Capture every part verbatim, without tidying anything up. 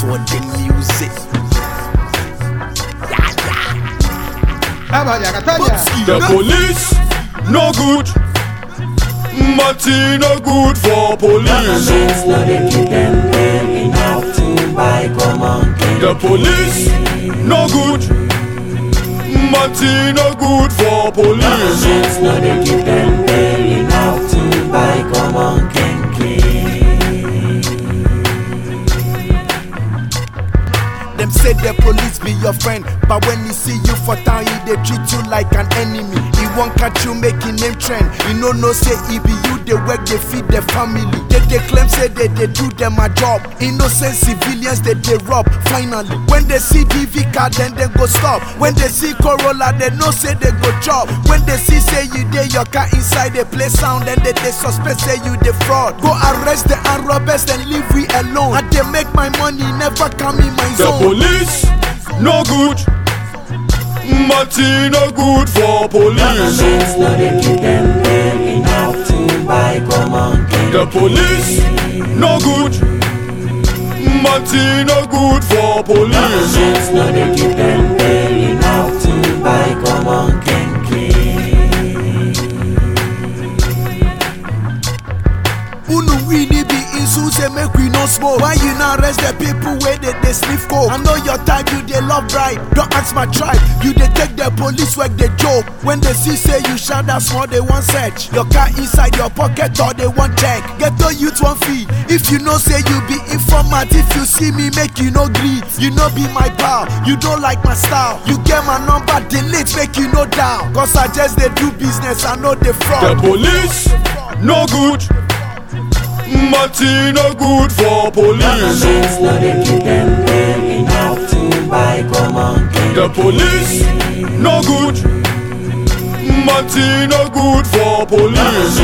Swording music. The police no good. Marty no good for police. The police no good. Marty no good for police. Them say the police be your friend, but when he see you for town, he they treat you like an enemy. He won't catch you making name trend. He no no say he be you, they work, they feed their family. They they claim say they they do them a job. Innocent civilians they they rob. Finally, when they see D V car, then they go stop. When they see Corolla, they no say they go chop. When they see say you they your car inside they play sound, then they they suspect say you the fraud. Go arrest the armed robbers and leave we alone. And they make my money never come in my zone. The police no good. Marty no good for police. The police no good. Marty no good for police. Unu really be insu say make we no smoke. Why you not arrest the people where they, they sniff coke? I know your type, you they love bribe. Don't ask my tribe, you they take the police work they joke. When they see say you shout that small, they want search. Your car inside your pocket or they want check. Get to youth one fee. If you know say you be informant, if you see me make you no greet. You know be my pal, you don't like my style. You get my number, delete, make you no down. Cause I just they do business, I know they fraud. The police no good. Marty no good for police. The police no good. Marty no good for police.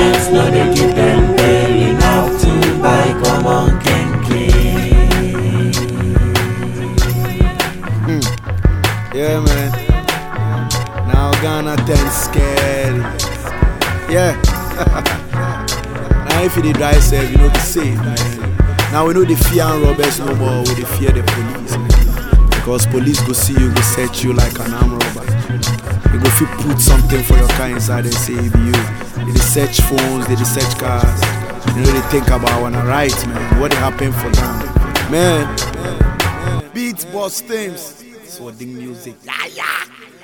Mm. Yeah, man. Now Ghana ten scary. Yeah. Now if you drive safe, you know the safe, man. Now we know the fear and robbers no more. We the fear the police, man. Because police go see you, go search you like an armed robber. They go fit put something for your car inside and say it be you. They dey search phones, they dey search cars. You know they think about when I write, man. What happened for them, man? Beats, boss, things. Swording music. Yeah, yeah.